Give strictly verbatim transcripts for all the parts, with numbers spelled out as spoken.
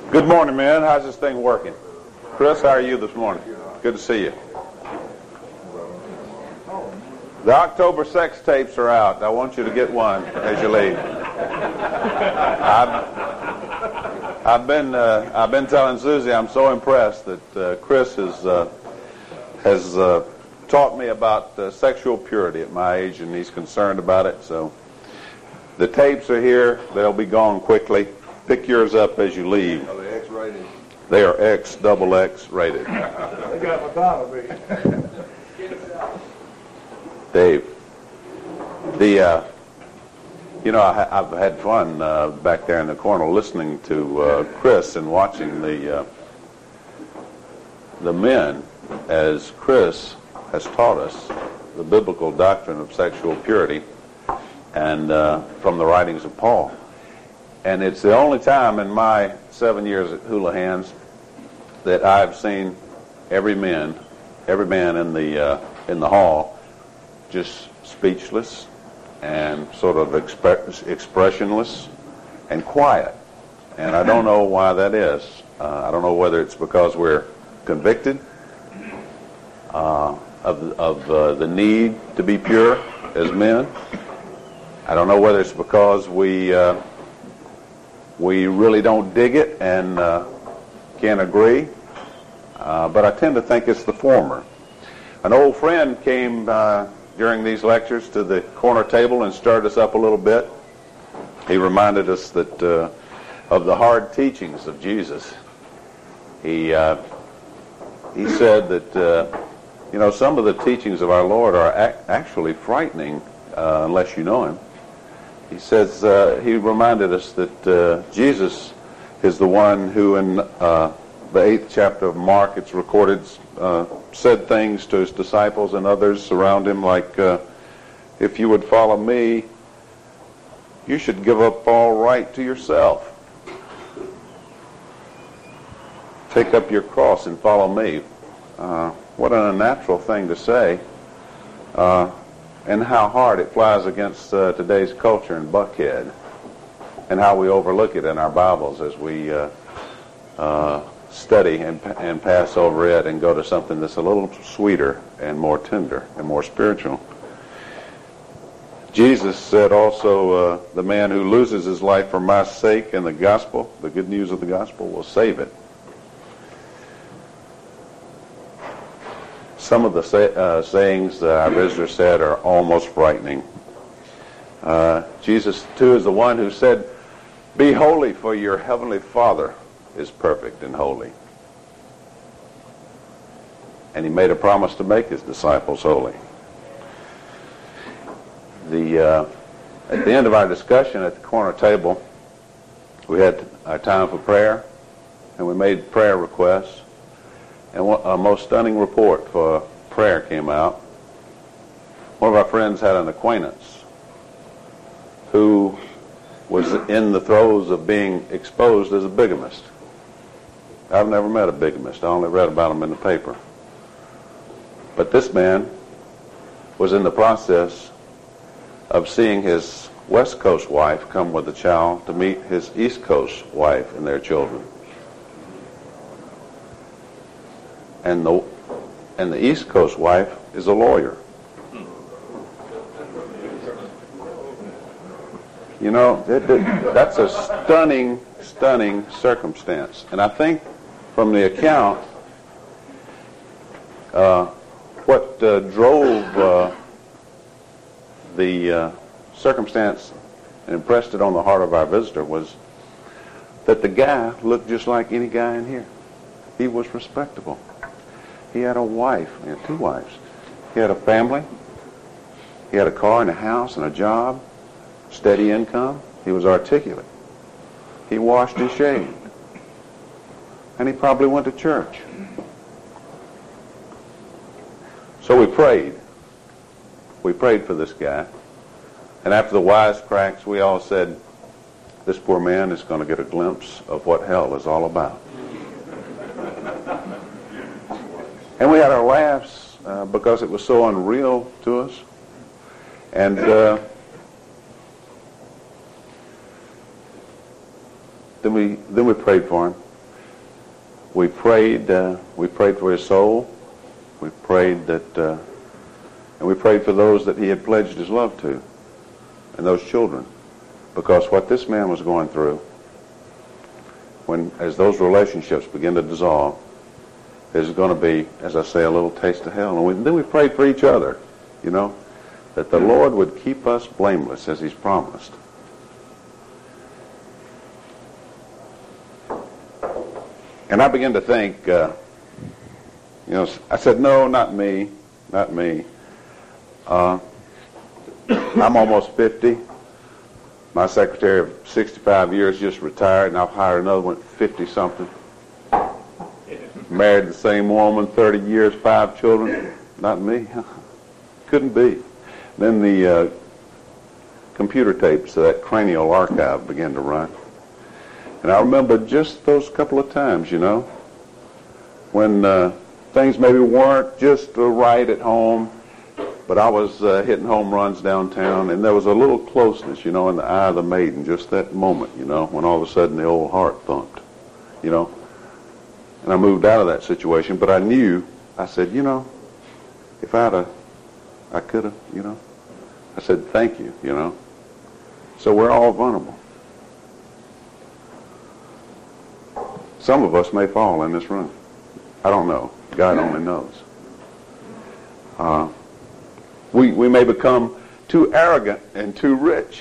Good morning, man. How's this thing working? Chris, how are you this morning? Good to see you. The October sex tapes are out. I want you to get one as you leave. I've, I've been uh, I've been telling Susie I'm so impressed that uh, Chris has uh, has uh, taught me about uh, sexual purity at my age, and he's concerned about it. So the tapes are here. They'll be gone quickly. Pick yours up as you leave. Are they X-rated? They are X, double X rated. They got Madonna, Dave, the uh, you know I, I've had fun uh, back there in the corner listening to uh, Chris and watching the uh, the men as Chris has taught us the biblical doctrine of sexual purity and uh, from the writings of Paul. And it's the only time in my seven years at Houlihan's that I've seen every man, every man in the uh, in the hall, just speechless and sort of expre- expressionless and quiet. And I don't know why that is. Uh, I don't know whether it's because we're convicted uh, of of uh, the need to be pure as men. I don't know whether it's because we. Uh, We really don't dig it and uh, can't agree, uh, but I tend to think it's the former. An old friend came uh, during these lectures to the corner table and stirred us up a little bit. He reminded us that uh, of the hard teachings of Jesus. He uh, he said that uh, you know some of the teachings of our Lord are ac- actually frightening uh, unless you know Him. He says, uh, he reminded us that uh, Jesus is the one who in uh, the eighth chapter of Mark, it's recorded, uh, said things to his disciples and others around him like, uh, if you would follow me, you should give up all right to yourself. Take up your cross and follow me. Uh, what an unnatural thing to say. Uh, and how hard it flies against uh, today's culture in Buckhead, and how we overlook it in our Bibles as we uh, uh, study and, and pass over it and go to something that's a little sweeter and more tender and more spiritual. Jesus said also, uh, the man who loses his life for my sake and the gospel, the good news of the gospel, will save it. Some of the say, uh, sayings that our visitor said are almost frightening. Uh, Jesus, too, is the one who said, be holy, for your heavenly Father is perfect and holy. And he made a promise to make his disciples holy. The uh, at the end of our discussion at the corner table, we had our time for prayer, and we made prayer requests. And a most stunning report for prayer came out. One of our friends had an acquaintance who was in the throes of being exposed as a bigamist. I've never met a bigamist. I only read about them in the paper. But this man was in the process of seeing his West Coast wife come with a child to meet his East Coast wife and their children. And the and the East Coast wife is a lawyer. You know, it, it, that's a stunning, stunning circumstance. And I think from the account, uh, what uh, drove uh, the uh, circumstance and impressed it on the heart of our visitor was that the guy looked just like any guy in here. He was respectable. He had a wife. He had two wives. He had a family. He had a car and a house and a job, steady income. He was articulate. He washed and shaved. And he probably went to church. So we prayed. We prayed for this guy. And after the wisecracks, we all said, this poor man is going to get a glimpse of what hell is all about. And we had our laughs uh, because it was so unreal to us. And uh, then we then we prayed for him. we prayed. Uh, we prayed for his soul. We prayed that, uh, and we prayed for those that he had pledged his love to, and those children, because what this man was going through, when as those relationships begin to dissolve, there's going to be, as I say, a little taste of hell. And we, then we prayed for each other, you know, that the Lord would keep us blameless as he's promised. And I began to think, uh, you know, I said, no, not me, not me. Uh, I'm almost fifty. My secretary of sixty-five years just retired, and I've hired another one at fifty-something. Married the same woman, thirty years, five children. Not me. Couldn't be. Then the uh, computer tapes of that cranial archive began to run. And I remember just those couple of times, you know, when uh, things maybe weren't just uh, right at home, but I was uh, hitting home runs downtown, and there was a little closeness, you know, in the eye of the maiden, just that moment, you know, when all of a sudden the old heart thumped, you know. And I moved out of that situation, but I knew, I said, you know, if I'd have, I could have, you know. I said, thank you, you know. So we're all vulnerable. Some of us may fall in this room. I don't know. God only knows. Uh, we, we may become too arrogant and too rich.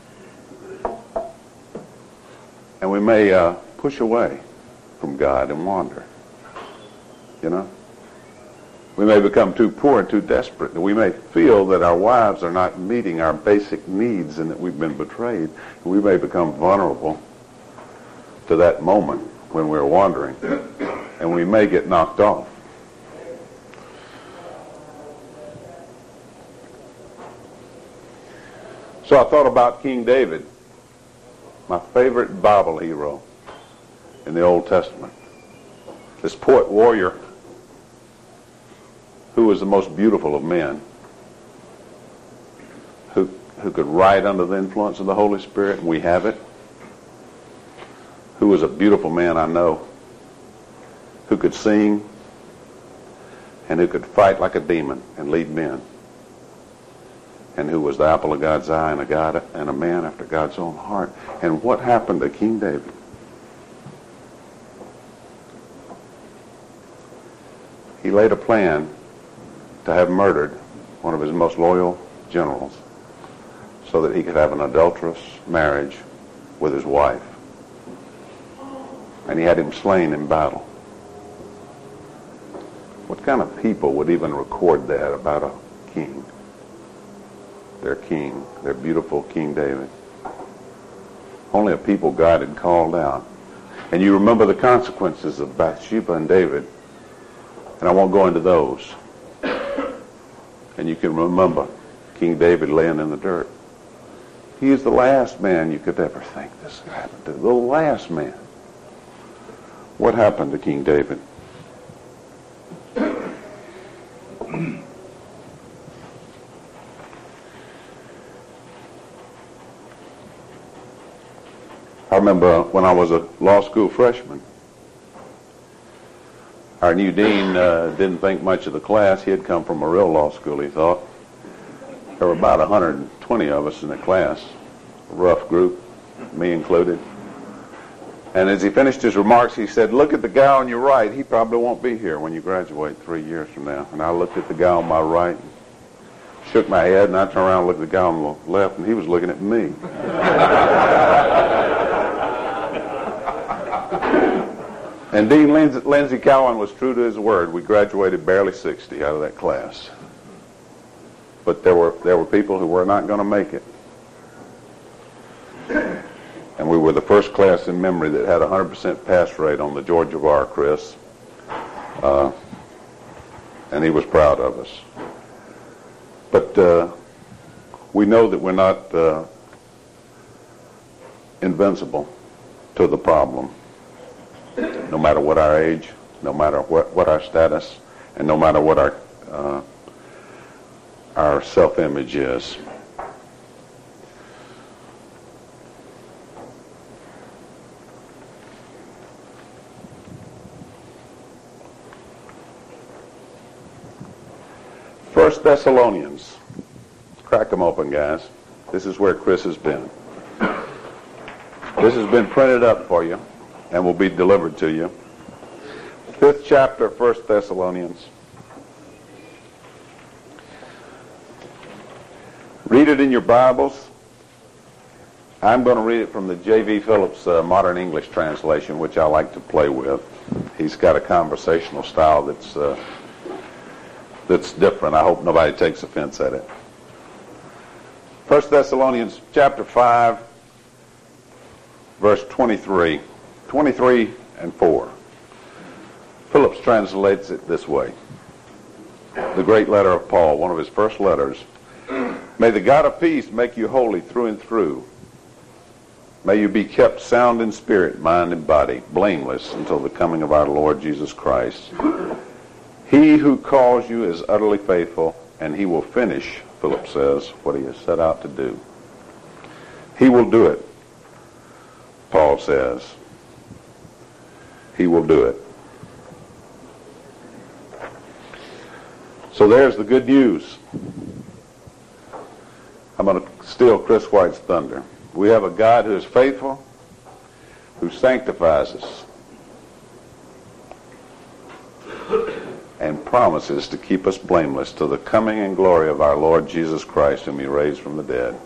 And we may uh, push away from God and wander. You know? We may become too poor and too desperate. And we may feel that our wives are not meeting our basic needs and that we've been betrayed. And we may become vulnerable to that moment when we're wandering. And we may get knocked off. So I thought about King David, my favorite Bible hero in the Old Testament. This poet warrior who was the most beautiful of men, who, who could write under the influence of the Holy Spirit, and we have it, who was a beautiful man, I know, who could sing, and who could fight like a demon and lead men, and who was the apple of God's eye and a God and a man after God's own heart. And what happened to King David? He laid a plan to have murdered one of his most loyal generals so that he could have an adulterous marriage with his wife. And he had him slain in battle. What kind of people would even record that about a king? Their king, their beautiful King David. Only a people God had called out. And you remember the consequences of Bathsheba and David. And I won't go into those. And you can remember King David laying in the dirt. He is the last man you could ever think this happened to. The last man. What happened to King David? I remember when I was a law school freshman, our new dean uh, didn't think much of the class. He had come from a real law school, he thought. There were about one hundred twenty of us in the class, a rough group, me included. And as he finished his remarks, he said, look at the guy on your right. He probably won't be here when you graduate three years from now. And I looked at the guy on my right, and shook my head, and I turned around and looked at the guy on the left, and he was looking at me. And Dean Lindsay, Lindsay Cowan was true to his word. We graduated barely sixty out of that class. But there were there were people who were not going to make it. And we were the first class in memory that had a one hundred percent pass rate on the Georgia bar, Chris. Uh, and he was proud of us. But uh, we know that we're not uh, invincible to the problem. No matter what our age, no matter what, what our status, and no matter what our uh, our self-image is. First Thessalonians. Crack them open, guys. This is where Chris has been. This has been printed up for you and will be delivered to you. Fifth chapter of First Thessalonians. Read it in your Bibles. I'm going to read it from the J V Phillips uh, Modern English Translation, which I like to play with. He's got a conversational style that's uh, that's different. I hope nobody takes offense at it. First Thessalonians chapter five, verse twenty-three. twenty-three and four. Phillips translates it this way. The great letter of Paul, one of his first letters. May the God of peace make you holy through and through. May you be kept sound in spirit, mind, and body, blameless until the coming of our Lord Jesus Christ. He who calls you is utterly faithful, and he will finish, Philip says, what he has set out to do. He will do it, Paul says. He will do it. So there's the good news. I'm going to steal Chris White's thunder. We have a God who is faithful, who sanctifies us, and promises to keep us blameless to the coming and glory of our Lord Jesus Christ, whom he raised from the dead.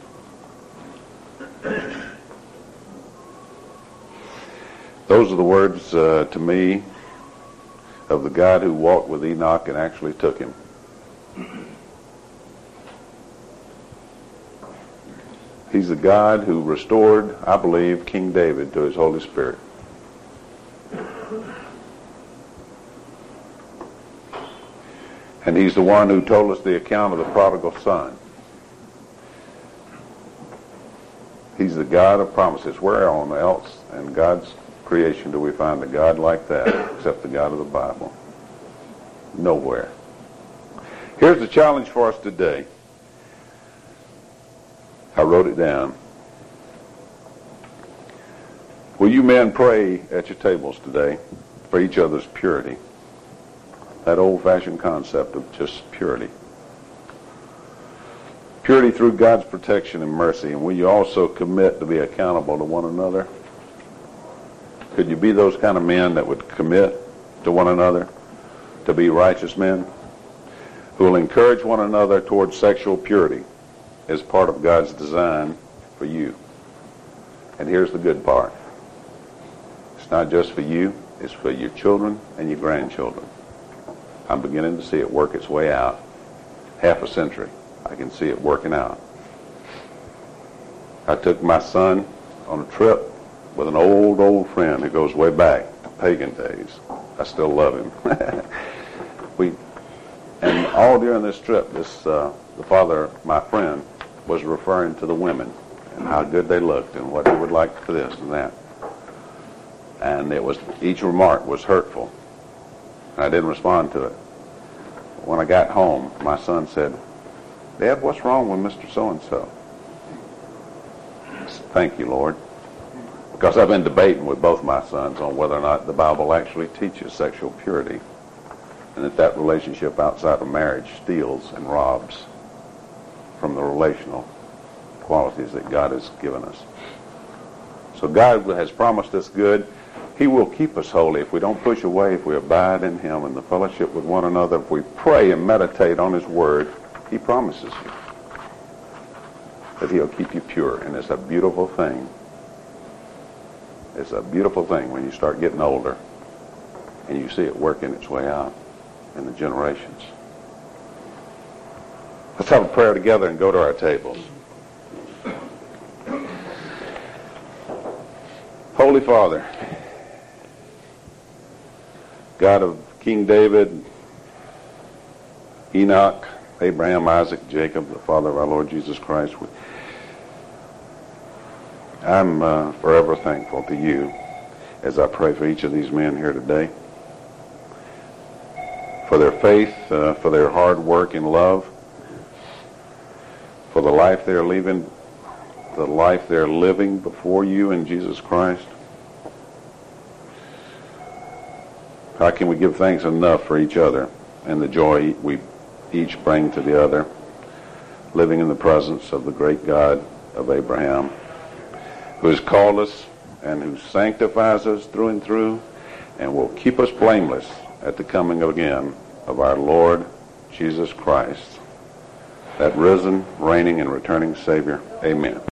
Those are the words uh, to me of the God who walked with Enoch and actually took him. He's the God who restored, I believe, King David to his Holy Spirit. And he's the one who told us the account of the prodigal son. He's the God of promises. Where on else in God's creation do we find a God like that except the God of the Bible? Nowhere. Here's the challenge for us today. I wrote it down. Will you men pray at your tables today for each other's purity? That old-fashioned concept of just purity. Purity through God's protection and mercy. And will you also commit to be accountable to one another? Could you be those kind of men that would commit to one another to be righteous men who will encourage one another towards sexual purity as part of God's design for you? And here's the good part. It's not just for you, it's for your children and your grandchildren. I'm beginning to see it work its way out. Half a century, I can see it working out. I took my son on a trip with an old, old friend who goes way back to pagan days. I still love him. we, and all during this trip, this uh, the father, my friend, was referring to the women and how good they looked and what he would like for this and that. And it was, each remark was hurtful. I didn't respond to it. When I got home, my son said, Dad, what's wrong with Mister So-and-so? I said, thank you, Lord. Because I've been debating with both my sons on whether or not the Bible actually teaches sexual purity, and that that relationship outside of marriage steals and robs from the relational qualities that God has given us. So God has promised us good. He will keep us holy if we don't push away, if we abide in him and the fellowship with one another. If we pray and meditate on his word, he promises you that he'll keep you pure. And it's a beautiful thing. It's a beautiful thing when you start getting older and you see it working its way out in the generations. Let's have a prayer together and go to our tables. Holy Father, God of King David, Enoch, Abraham, Isaac, Jacob, the Father of our Lord Jesus Christ, I'm uh, forever thankful to you as I pray for each of these men here today, for their faith, uh, for their hard work and love, for the life they're living, the life they're living before you in Jesus Christ. How can we give thanks enough for each other and the joy we each bring to the other, living in the presence of the great God of Abraham, who has called us and who sanctifies us through and through, and will keep us blameless at the coming again of our Lord Jesus Christ, that risen, reigning, and returning Savior. Amen.